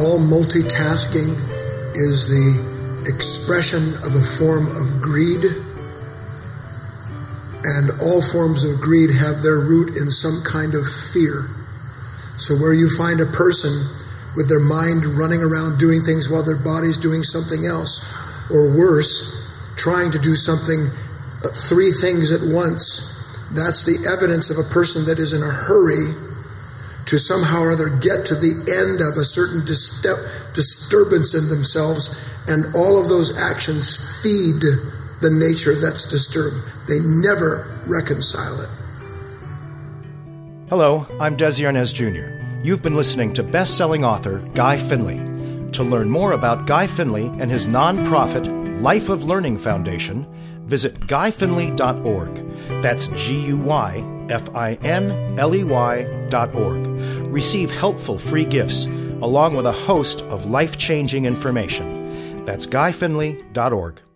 all multitasking is the expression of a form of greed, and all forms of greed have their root in some kind of fear. So where you find a person with their mind running around doing things while their body's doing something else, or worse, trying to do something, three things at once, that's the evidence of a person that is in a hurry to somehow or other get to the end of a certain disturbance in themselves, and all of those actions feed the nature that's disturbed. They never reconcile it. Hello, I'm Desi Arnaz Jr. You've been listening to best-selling author Guy Finley. To learn more about Guy Finley and his nonprofit Life of Learning Foundation, visit guyfinley.org. That's GUYFINLEY.org. Receive helpful free gifts along with a host of life-changing information. That's guyfinley.org.